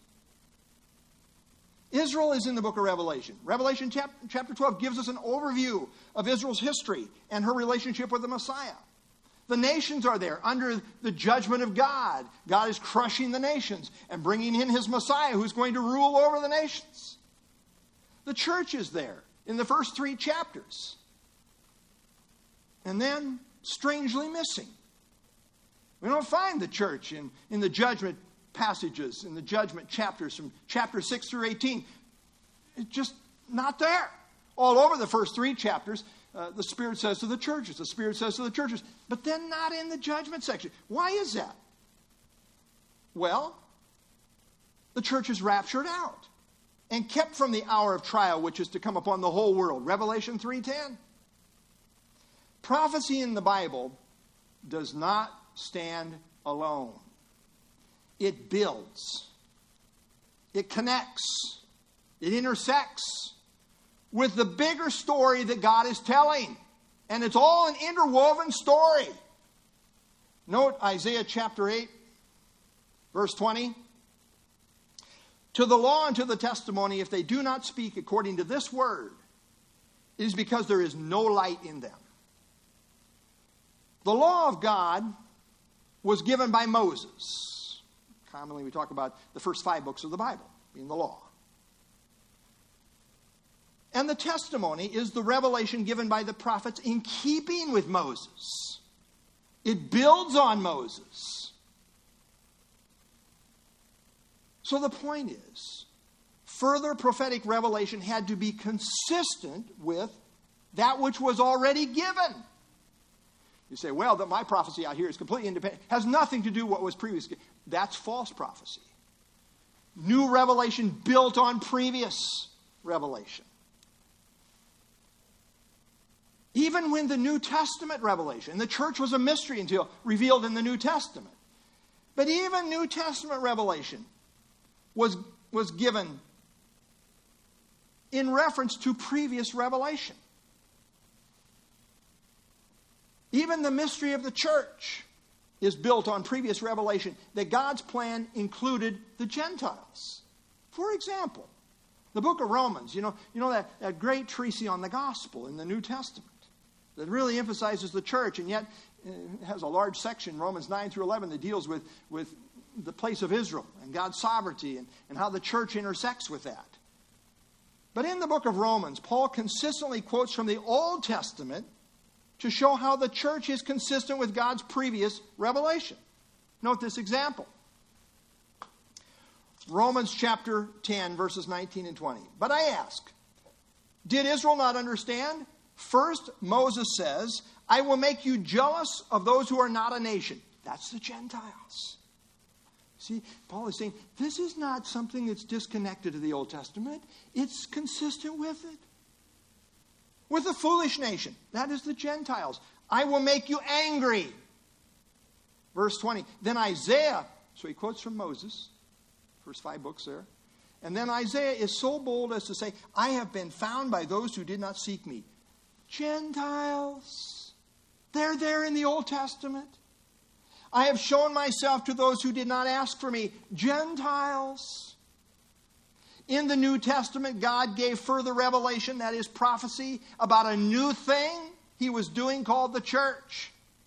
Israel is in the book of Revelation. Revelation chapter twelve gives us an overview of Israel's history and her relationship with the Messiah. The nations are there under the judgment of God. God is crushing the nations and bringing in his Messiah who's going to rule over the nations. The church is there in the first three chapters. And then, strangely missing. We don't find the church in, in the judgment passages, in the judgment chapters from chapter six through eighteen. It's just not there. All over the first three chapters, uh, the Spirit says to the churches, the Spirit says to the churches, but then not in the judgment section. Why is that? Well, the church is raptured out and kept from the hour of trial which is to come upon the whole world. Revelation three ten. Prophecy in the Bible does not stand alone. It builds. It connects. It intersects with the bigger story that God is telling. And it's all an interwoven story. Note Isaiah chapter eight, verse twenty. To the law and to the testimony, if they do not speak according to this word, it is because there is no light in them. The law of God was given by Moses. Commonly we talk about the first five books of the Bible being the law. And the testimony is the revelation given by the prophets in keeping with Moses. It builds on Moses. So the point is, further prophetic revelation had to be consistent with that which was already given. You say, well, that my prophecy out here is completely independent. Has nothing to do with what was previously. That's false prophecy. New revelation built on previous revelation. Even when the New Testament revelation, the church was a mystery until revealed in the New Testament. But even New Testament revelation was, was given in reference to previous revelation. Even the mystery of the church is built on previous revelation that God's plan included the Gentiles. For example, the book of Romans, you know, you know that, that great treatise on the gospel in the New Testament that really emphasizes the church, and yet it has a large section, Romans nine through eleven, that deals with, with the place of Israel and God's sovereignty and, and how the church intersects with that. But in the book of Romans, Paul consistently quotes from the Old Testament to show how the church is consistent with God's previous revelation. Note this example. Romans chapter ten, verses nineteen and twenty. But I ask, did Israel not understand? First, Moses says, I will make you jealous of those who are not a nation. That's the Gentiles. See, Paul is saying, this is not something that's disconnected to the Old Testament. It's consistent with it. With the foolish nation, that is the Gentiles. I will make you angry. Verse twenty. Then Isaiah, so he quotes from Moses, first five books there. And then Isaiah is so bold as to say, I have been found by those who did not seek me. Gentiles. They're there in the Old Testament. I have shown myself to those who did not ask for me. Gentiles. In the New Testament, God gave further revelation, that is prophecy, about a new thing he was doing called the church.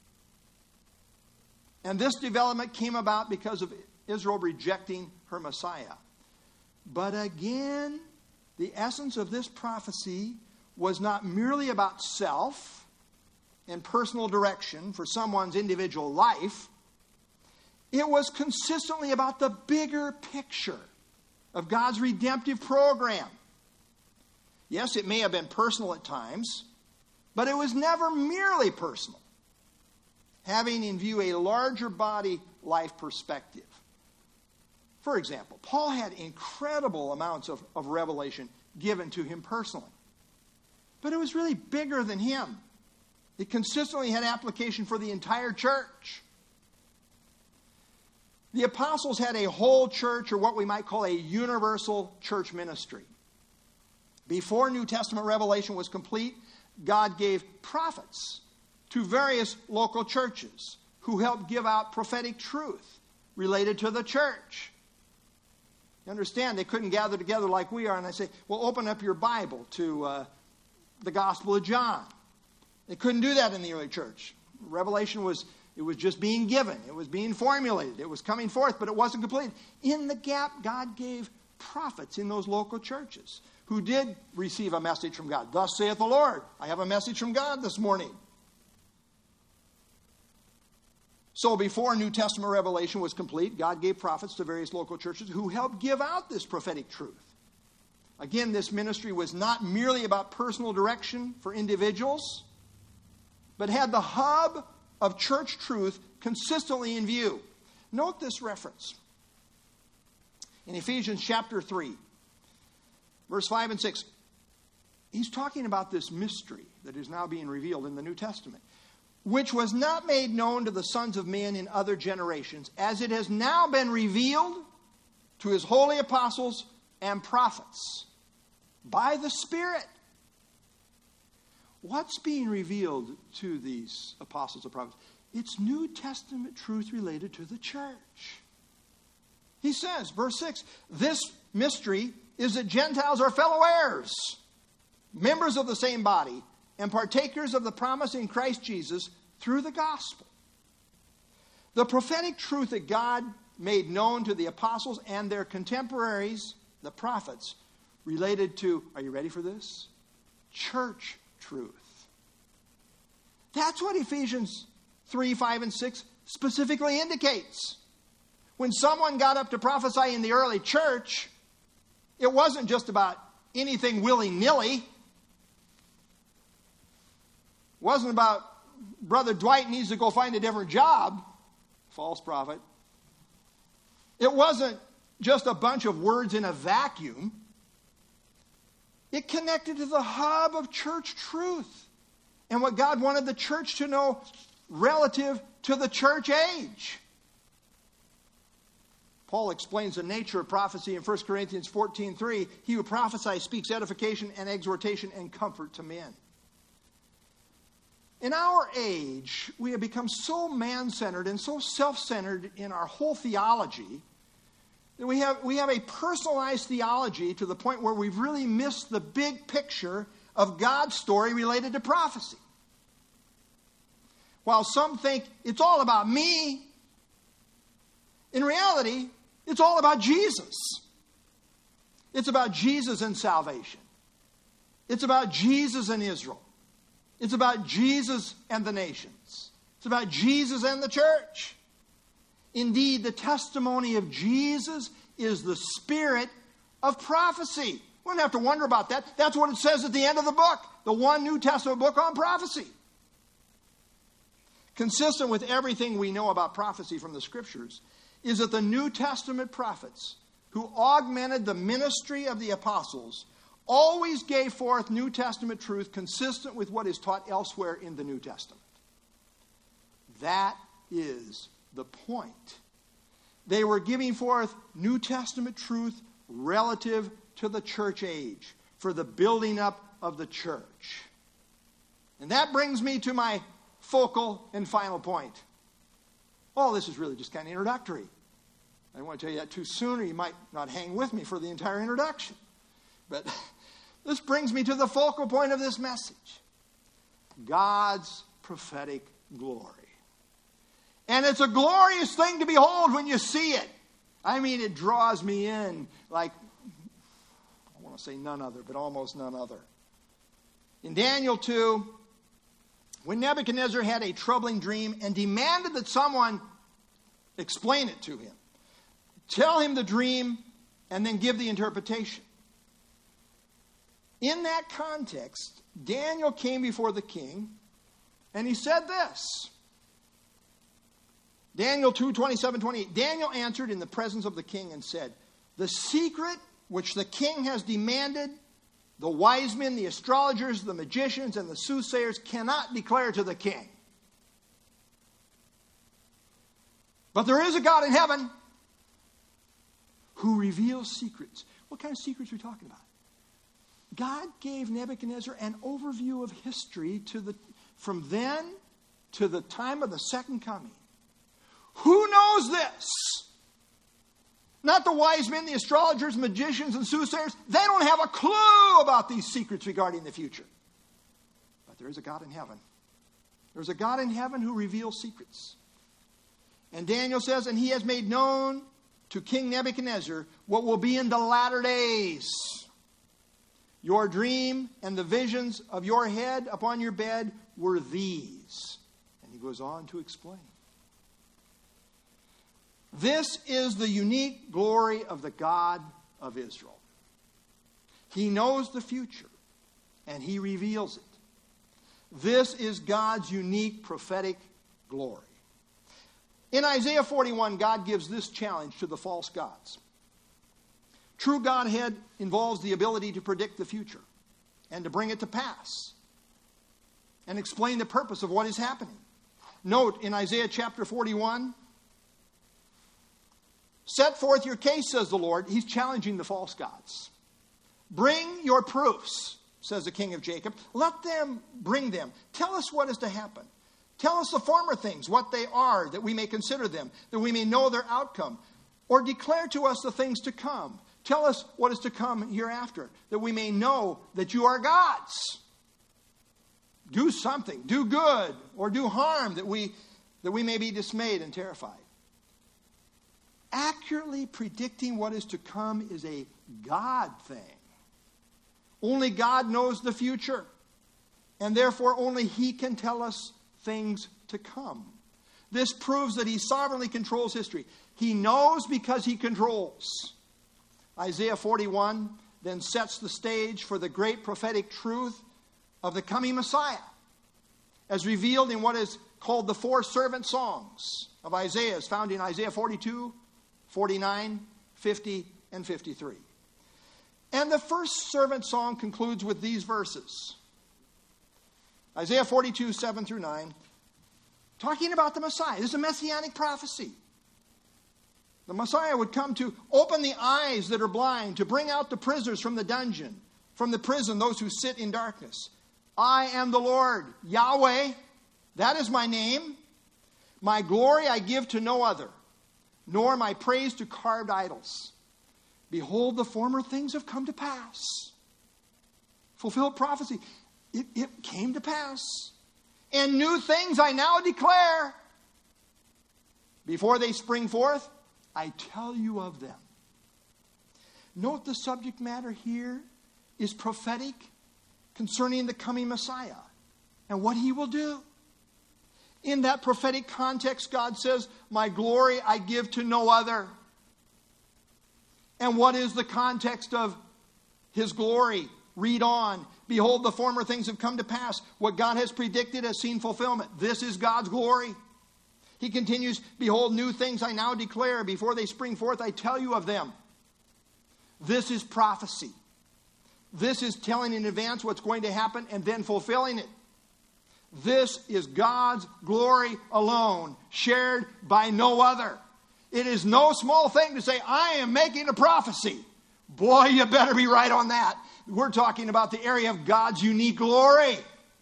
And this development came about because of Israel rejecting her Messiah. But again, the essence of this prophecy was not merely about self and personal direction for someone's individual life. It was consistently about the bigger picture of God's redemptive program. Yes, it may have been personal at times, but it was never merely personal, having in view a larger body life perspective. For example, Paul had incredible amounts of, of revelation given to him personally, but it was really bigger than him. It consistently had application for the entire church. The apostles had a whole church, or what we might call a universal church ministry. Before New Testament revelation was complete, God gave prophets to various local churches who helped give out prophetic truth related to the church. You understand, they couldn't gather together like we are, and I say, well, open up your Bible to uh, the Gospel of John. They couldn't do that in the early church. Revelation was, it was just being given. It was being formulated. It was coming forth, but it wasn't complete. In the gap, God gave prophets in those local churches who did receive a message from God. Thus saith the Lord. I have a message from God this morning. So before New Testament revelation was complete, God gave prophets to various local churches who helped give out this prophetic truth. Again, this ministry was not merely about personal direction for individuals, but had the hub of church truth consistently in view. Note this reference. In Ephesians chapter three, verse five and six, he's talking about this mystery that is now being revealed in the New Testament, which was not made known to the sons of men in other generations, as it has now been revealed to his holy apostles and prophets by the Spirit. What's being revealed to these apostles and prophets? It's New Testament truth related to the church. He says, verse six, this mystery is that Gentiles are fellow heirs, members of the same body, and partakers of the promise in Christ Jesus through the gospel. The prophetic truth that God made known to the apostles and their contemporaries, the prophets, related to, are you ready for this? Church truth. That's what Ephesians three, five, and six specifically indicates. When someone got up to prophesy in the early church, it wasn't just about anything willy-nilly. It wasn't about Brother Dwight needs to go find a different job. False prophet. It wasn't just a bunch of words in a vacuum. It connected to the hub of church truth and what God wanted the church to know relative to the church age. Paul explains the nature of prophecy in First Corinthians fourteen three. He who prophesies speaks edification and exhortation and comfort to men. In our age, we have become so man-centered and so self-centered in our whole theology that we have, we have a personalized theology to the point where we've really missed the big picture of God's story related to prophecy. While some think it's all about me, in reality, it's all about Jesus. It's about Jesus and salvation. It's about Jesus and Israel. It's about Jesus and the nations. It's about Jesus and the church. Indeed, the testimony of Jesus is the spirit of prophecy. We don't have to wonder about that. That's what it says at the end of the book, the one New Testament book on prophecy. Consistent with everything we know about prophecy from the Scriptures is that the New Testament prophets who augmented the ministry of the apostles always gave forth New Testament truth consistent with what is taught elsewhere in the New Testament. That is the point. They were giving forth New Testament truth relative to the church age, for the building up of the church. And that brings me to my focal and final point. Well, this is really just kind of introductory. I don't want to tell you that too soon, or you might not hang with me for the entire introduction. But this brings me to the focal point of this message. God's prophetic glory. And it's a glorious thing to behold when you see it. I mean, it draws me in like, I want to say none other, but almost none other. In Daniel two, when Nebuchadnezzar had a troubling dream and demanded that someone explain it to him, tell him the dream, and then give the interpretation. In that context, Daniel came before the king, and he said this. Daniel two, twenty-seven, twenty-eight. Daniel answered in the presence of the king and said, the secret which the king has demanded, the wise men, the astrologers, the magicians, and the soothsayers cannot declare to the king. But there is a God in heaven who reveals secrets. What kind of secrets are we talking about? God gave Nebuchadnezzar an overview of history to the, from then to the time of the second coming. Who knows this? Not the wise men, the astrologers, magicians, and soothsayers. They don't have a clue about these secrets regarding the future. But there is a God in heaven. There's a God in heaven who reveals secrets. And Daniel says, and he has made known to King Nebuchadnezzar what will be in the latter days. Your dream and the visions of your head upon your bed were these. And he goes on to explain. This is the unique glory of the God of Israel. He knows the future, and he reveals it. This is God's unique prophetic glory. In Isaiah forty-one, God gives this challenge to the false gods. True Godhead involves the ability to predict the future and to bring it to pass and explain the purpose of what is happening. Note in Isaiah chapter forty-one, set forth your case, says the Lord. He's challenging the false gods. Bring your proofs, says the King of Jacob. Let them bring them. Tell us what is to happen. Tell us the former things, what they are, that we may consider them, that we may know their outcome. Or declare to us the things to come. Tell us what is to come hereafter, that we may know that you are gods. Do something, do good, or do harm, that we, that we may be dismayed and terrified. Accurately predicting what is to come is a God thing. Only God knows the future, and therefore only He can tell us things to come. This proves that He sovereignly controls history. He knows because He controls. Isaiah forty-one then sets the stage for the great prophetic truth of the coming Messiah, as revealed in what is called the four servant songs of Isaiah, as found in Isaiah forty-two, forty-nine, fifty, and fifty-three. And the first servant song concludes with these verses. Isaiah forty-two, seven through nine, talking about the Messiah. This is a messianic prophecy. The Messiah would come to open the eyes that are blind, to bring out the prisoners from the dungeon, from the prison, those who sit in darkness. I am the Lord, Yahweh, that is my name. My glory I give to no other, nor my praise to carved idols. Behold, the former things have come to pass. Fulfilled prophecy. It, it came to pass. And new things I now declare. Before they spring forth, I tell you of them. Note the subject matter here is prophetic concerning the coming Messiah and what He will do. In that prophetic context, God says, my glory I give to no other. And what is the context of His glory? Read on. Behold, the former things have come to pass. What God has predicted has seen fulfillment. This is God's glory. He continues, behold, new things I now declare. Before they spring forth, I tell you of them. This is prophecy. This is telling in advance what's going to happen and then fulfilling it. This is God's glory alone, shared by no other. It is no small thing to say, I am making a prophecy. Boy, you better be right on that. We're talking about the area of God's unique glory.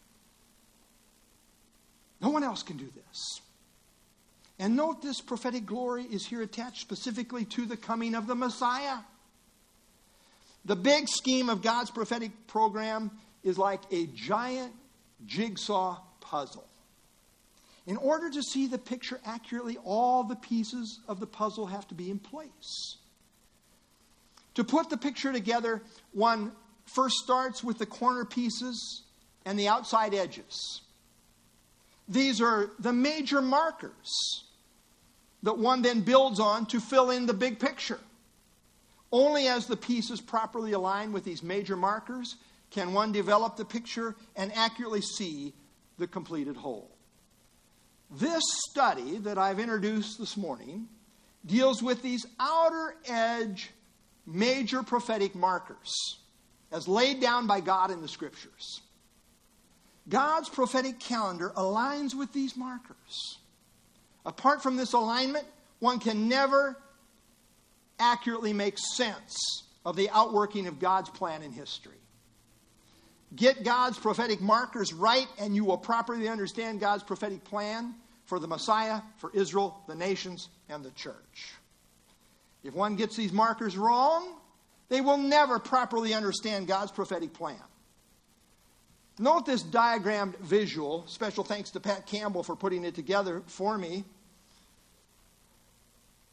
No one else can do this. And note this prophetic glory is here attached specifically to the coming of the Messiah. The big scheme of God's prophetic program is like a giant jigsaw puzzle. In order to see the picture accurately, all the pieces of the puzzle have to be in place. To put the picture together, one first starts with the corner pieces and the outside edges. These are the major markers that one then builds on to fill in the big picture. Only as the pieces properly align with these major markers can one develop the picture and accurately see the completed whole. This study that I've introduced this morning deals with these outer edge major prophetic markers as laid down by God in the Scriptures. God's prophetic calendar aligns with these markers. Apart from this alignment, one can never accurately make sense of the outworking of God's plan in history. Get God's prophetic markers right, and you will properly understand God's prophetic plan for the Messiah, for Israel, the nations, and the church. If one gets these markers wrong, they will never properly understand God's prophetic plan. Note this diagrammed visual. Special thanks to Pat Campbell for putting it together for me.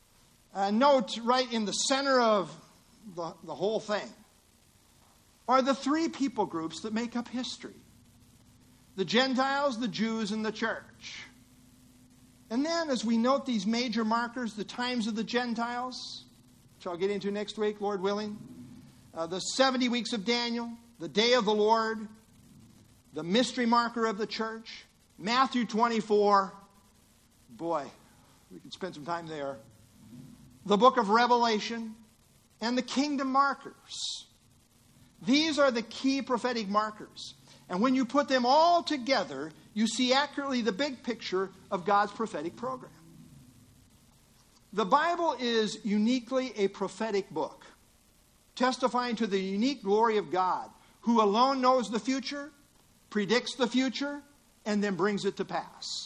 Uh, note right in the center of the, the whole thing are the three people groups that make up history. The Gentiles, the Jews, and the church. And then as we note these major markers, the times of the Gentiles, which I'll get into next week, Lord willing, uh, the seventy weeks of Daniel, the day of the Lord, the mystery marker of the church, Matthew twenty-four, boy, we could spend some time there, the book of Revelation, and the kingdom markers. These are the key prophetic markers. And when you put them all together, you see accurately the big picture of God's prophetic program. The Bible is uniquely a prophetic book, testifying to the unique glory of God, who alone knows the future, predicts the future, and then brings it to pass.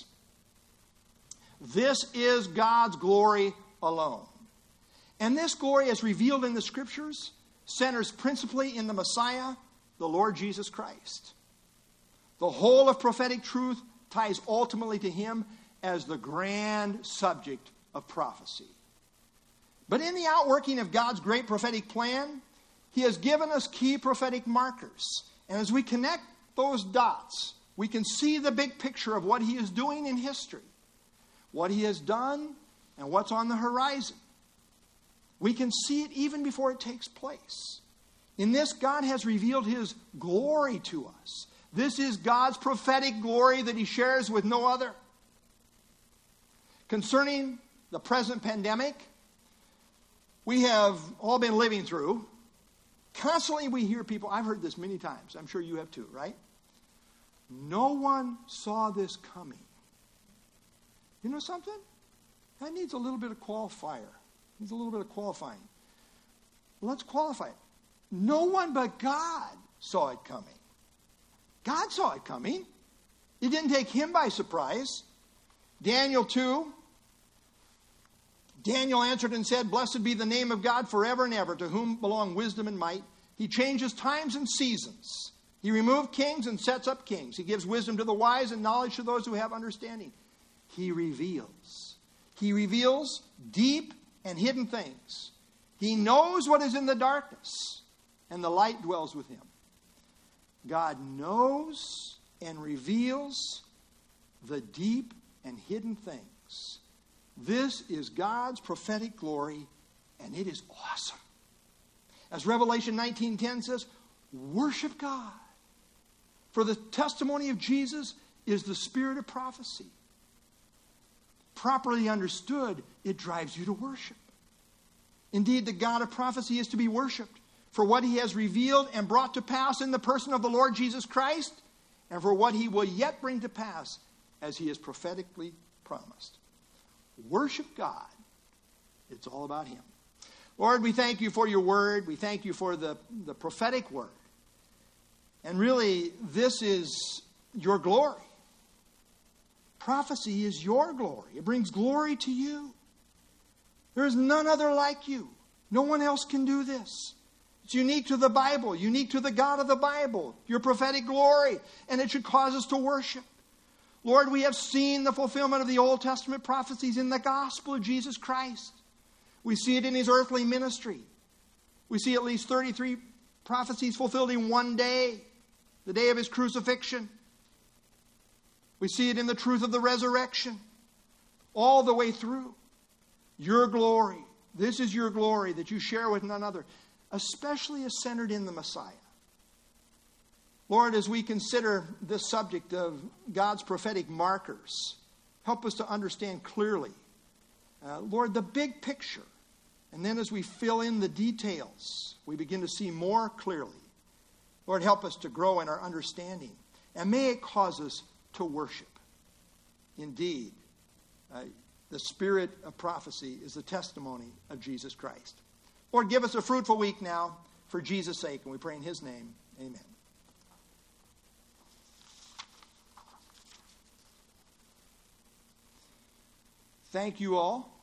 This is God's glory alone. And this glory, as revealed in the Scriptures, centers principally in the Messiah, the Lord Jesus Christ. The whole of prophetic truth ties ultimately to Him as the grand subject of prophecy. But in the outworking of God's great prophetic plan, He has given us key prophetic markers. And as we connect those dots, we can see the big picture of what He is doing in history, what He has done, and what's on the horizon. We can see it even before it takes place. In this, God has revealed His glory to us. This is God's prophetic glory that He shares with no other. Concerning the present pandemic, we have all been living through, constantly we hear people, I've heard this many times, I'm sure you have too, right? No one saw this coming. You know something? That needs a little bit of qualifier. Needs a little bit of qualifying. Let's qualify it. No one but God saw it coming. God saw it coming. It didn't take Him by surprise. Daniel two. Daniel answered and said, "Blessed be the name of God forever and ever, to whom belong wisdom and might. He changes times and seasons. He removed kings and sets up kings. He gives wisdom to the wise and knowledge to those who have understanding." He reveals. He reveals deep and hidden things. He knows what is in the darkness, and the light dwells with Him. God knows and reveals the deep and hidden things. This is God's prophetic glory, and it is awesome. As Revelation nineteen ten says, worship God. For the testimony of Jesus is the spirit of prophecy. Properly understood, it drives you to worship. Indeed, the God of prophecy is to be worshiped for what He has revealed and brought to pass in the person of the Lord Jesus Christ, and for what He will yet bring to pass as He has prophetically promised. Worship God. It's all about Him. Lord, we thank You for Your word. We thank You for the, the prophetic word. And really, this is Your glory. Prophecy is Your glory. It brings glory to You. There is none other like You. No one else can do this. It's unique to the Bible, unique to the God of the Bible, Your prophetic glory, and it should cause us to worship. Lord, we have seen the fulfillment of the Old Testament prophecies in the gospel of Jesus Christ. We see it in His earthly ministry. We see at least thirty-three prophecies fulfilled in one day, the day of His crucifixion. We see it in the truth of the resurrection, all the way through. Your glory. This is Your glory that You share with none other, especially as centered in the Messiah. Lord, as we consider this subject of God's prophetic markers, help us to understand clearly, uh, Lord, the big picture. And then as we fill in the details, we begin to see more clearly. Lord, help us to grow in our understanding. And may it cause us to worship. Indeed, uh, the spirit of prophecy is the testimony of Jesus Christ. Lord, give us a fruitful week now for Jesus' sake. And we pray in His name. Amen. Thank you all